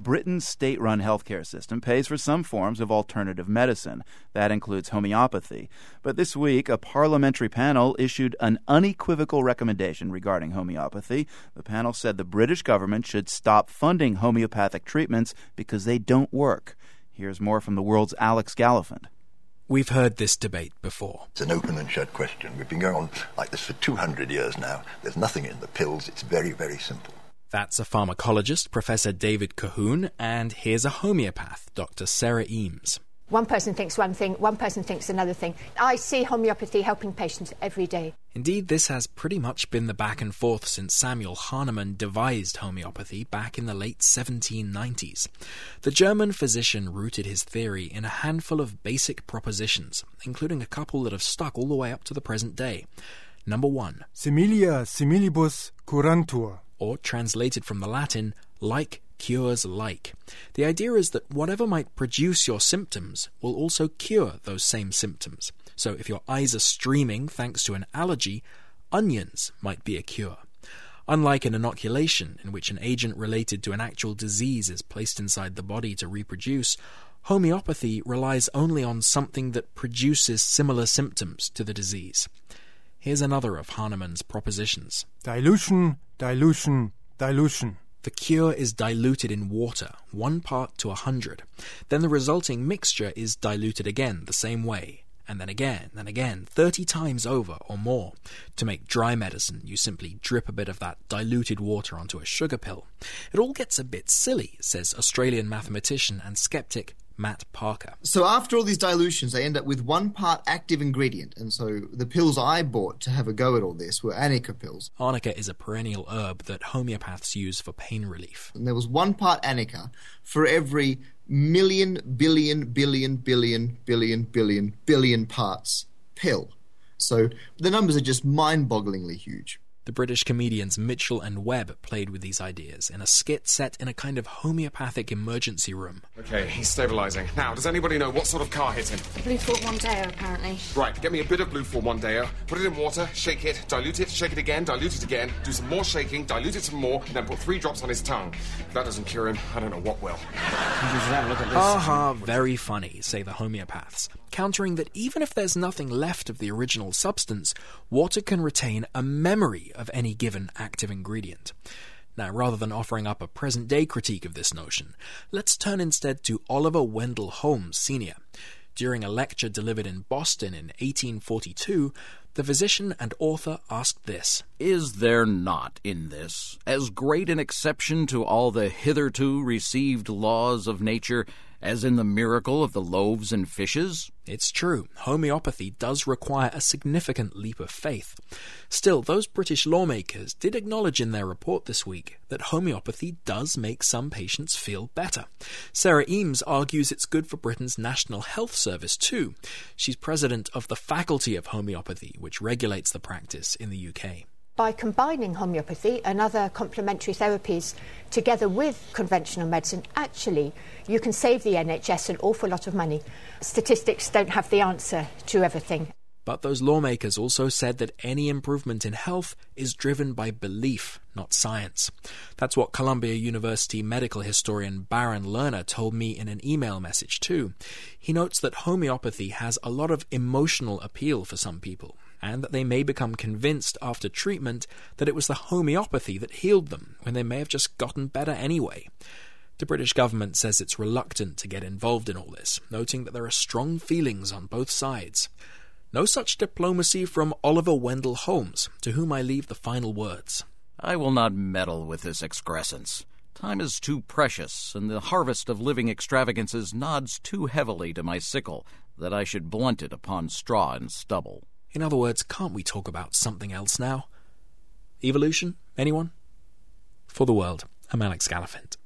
Britain's state-run healthcare system pays for some forms of alternative medicine. That includes homeopathy. But this week, a parliamentary panel issued an unequivocal recommendation regarding homeopathy. The panel said the British government should stop funding homeopathic treatments because they don't work. Here's more from the world's Alex Gallafent. We've heard this debate before. It's an open and shut question. We've been going on like this for 200 years now. There's nothing in the pills. It's very, very simple. That's a pharmacologist, Professor David Cahoon, and here's a homeopath, Dr. Sarah Eames. One person thinks one thing, one person thinks another thing. I see homeopathy helping patients every day. Indeed, this has pretty much been the back and forth since Samuel Hahnemann devised homeopathy back in the late 1790s. The German physician rooted his theory in a handful of basic propositions, including a couple that have stuck all the way up to the present day. Number 1. Similia similibus curantur. Or, translated from the Latin, like cures like. The idea is that whatever might produce your symptoms will also cure those same symptoms. So if your eyes are streaming thanks to an allergy, onions might be a cure. Unlike an inoculation, in which an agent related to an actual disease is placed inside the body to reproduce, homeopathy relies only on something that produces similar symptoms to the disease. Here's another of Hahnemann's propositions. Dilution, dilution, dilution. The cure is diluted in water, 1 part to 100. Then the resulting mixture is diluted again the same way, and then again, 30 times over or more. To make dry medicine, you simply drip a bit of that diluted water onto a sugar pill. It all gets a bit silly, says Australian mathematician and skeptic Matt Parker. So after all these dilutions, they end up with 1 part active ingredient. And so the pills I bought to have a go at all this were Arnica pills. Arnica is a perennial herb that homeopaths use for pain relief. And there was 1 part Arnica for every million, billion parts pill. So the numbers are just mind-bogglingly huge. The British comedians Mitchell and Webb played with these ideas in a skit set in a kind of homeopathic emergency room. Okay, he's stabilising. Now, does anybody know what sort of car hit him? Blue Fort Mondeo, apparently. Right, get me a bit of Blue Fort Mondeo, put it in water, shake it, dilute it, shake it again, dilute it again, do some more shaking, dilute it some more, and then put 3 drops on his tongue. If that doesn't cure him, I don't know what will. Aha, very funny, say the homeopaths, countering that even if there's nothing left of the original substance, water can retain a memory of any given active ingredient. Now, rather than offering up a present-day critique of this notion, let's turn instead to Oliver Wendell Holmes Sr. During a lecture delivered in Boston in 1842, the physician and author asked this: Is there not in this as great an exception to all the hitherto received laws of nature as in the miracle of the loaves and fishes? It's true, homeopathy does require a significant leap of faith. Still, those British lawmakers did acknowledge in their report this week that homeopathy does make some patients feel better. Sarah Eames argues it's good for Britain's National Health Service too. She's president of the Faculty of Homeopathy, which regulates the practice in the UK. By combining homeopathy and other complementary therapies together with conventional medicine, actually, you can save the NHS an awful lot of money. Statistics don't have the answer to everything. But those lawmakers also said that any improvement in health is driven by belief, not science. That's what Columbia University medical historian Baron Lerner told me in an email message too. He notes that homeopathy has a lot of emotional appeal for some people, and that they may become convinced after treatment that it was the homeopathy that healed them, when they may have just gotten better anyway. The British government says it's reluctant to get involved in all this, noting that there are strong feelings on both sides. No such diplomacy from Oliver Wendell Holmes, to whom I leave the final words. I will not meddle with this excrescence. Time is too precious, and the harvest of living extravagances nods too heavily to my sickle, that I should blunt it upon straw and stubble. In other words, can't we talk about something else now? Evolution? Anyone? For the World, I'm Alex Gallafent.